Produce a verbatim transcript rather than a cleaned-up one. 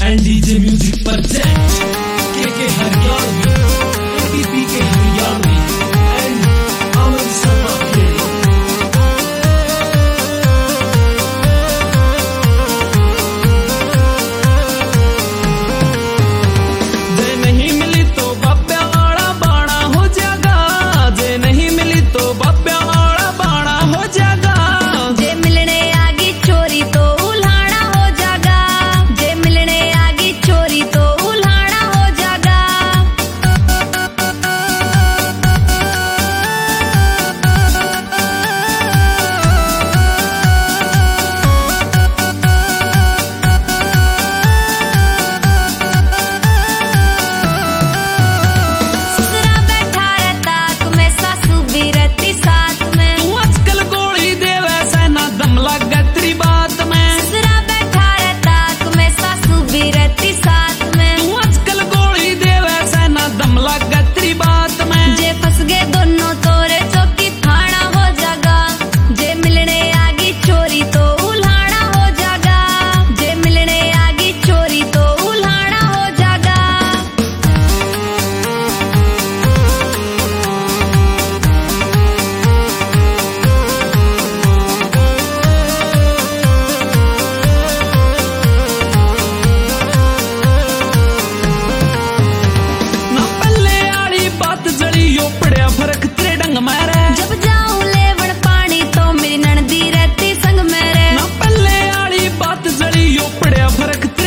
And DJ music project के के Haryanvi ABP के हरियाणवी एंड अमन शर्मा के जे नहीं मिली तो बाप्या वाला बाणा हो जाएगा, जे नहीं मिली तो बाप्या वाला बाणा हो जाएगा। जे मिलने आगी चोरी तो उल्हाड़ा हो जाएगा, जे मिलने आगी चोरी तो उल्हाड़ा हो जाएगा। ससुरा बैठा रहता तुम्हें सासू भी रहती साथ में। तू आजकल गोली देवे से ना दम लगे तेरी बात में। ससुरा बैठा रहता तुम्हें सासू भी रहती साथ में। तू आजकल गोली देवे से ना दम लगे तेरी बात में। जे फंस गए दोनों तोरे चौकी थाना हो जाएगा, जे मिलने आगी चोरी तो उल्हाड़ा हो जाएगा, जे मिलने आगी चोरी तो उल्हाड़ा हो जाएगा। ना पल्ले आली बात जड़ी यो पड़या फर्क तेरे ढंग मारे। जब जाऊं लेवण पानी तो मेरी ननदी रहती संग मेरे। ना पल्ले आली बात जड़ी यो पड़या फर्क